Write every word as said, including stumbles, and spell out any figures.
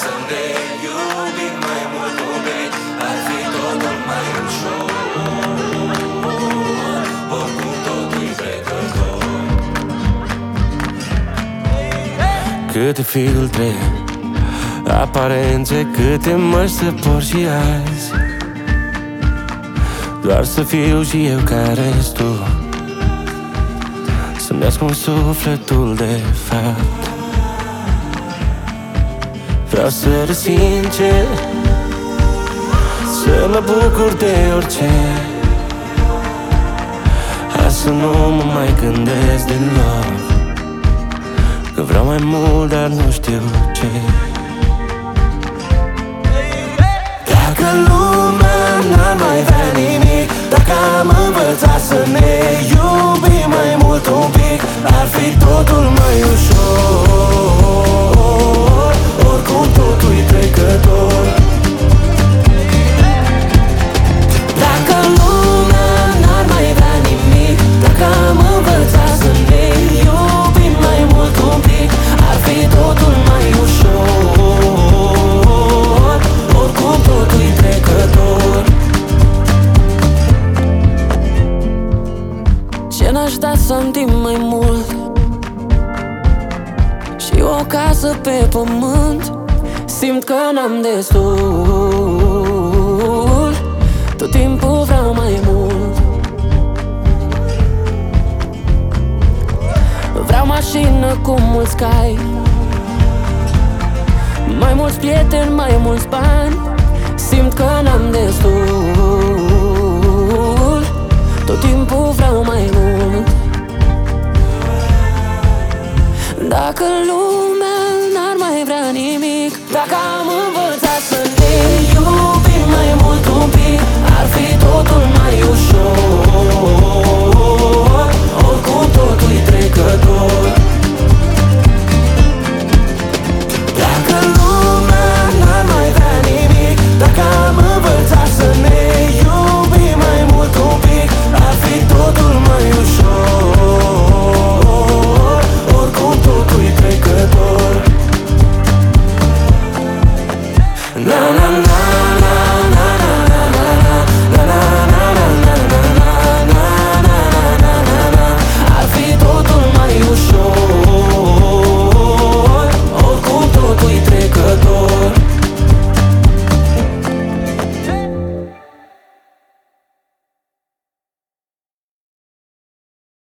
să ne iubim mai mult un pic, ar fi totul mai ușor. Oricum totul-i trecător. Câte filtre, aparențe, câte măști să por și azi, doar să fiu și eu care ești tu, să-mi ascund sufletul de fapt. Vreau să râd sincer, să mă bucur de orice. Hai să nu mă mai gândesc deloc, că vreau mai mult, dar nu știu ce. Dacă lumea n-ar mai vrea nimic, dacă am învățat să ne iubim mai mult un pic, ar fi totul mai ușor. Oricum totul-i trecător. Dacă lumea n-ar mai vrea nimic, dacă am învățat să ne iubim mai mult un pic, ar fi totul mai ușor. Oricum totul-i trecător. Ce n-aș da să-mi timp mai mult și o casă pe pământ. Simt că n-am destul, tot timpul vreau mai mult. Vreau mașină cu mulți cai, mai mulți prieteni, mai mulți bani. Simt că n-am destul, tot timpul vreau mai mult. Dacă lumea n-ar mai vrea nimic, dacă